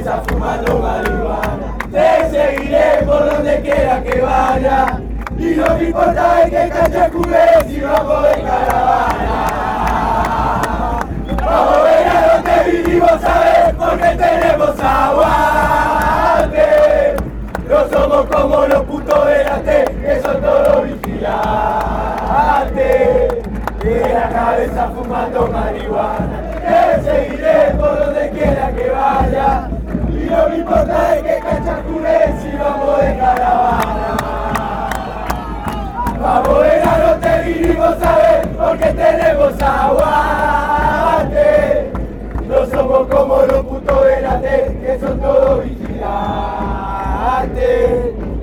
cabeza fumando marihuana. Te seguiré por donde quiera que vaya, y no me importa de qué cancha jugué si vamos de caravana. Vamos verano te vinimos a ver porque tenemos aguante. No somos como los putos de la T, que son todos vigilantes. De la cabeza fumando marihuana. Te seguiré por donde quiera que vaya, y no me importa de qué cancha jugué si vamos de caravana. Vamos verano te vinimos a ver porque tenemos aguante.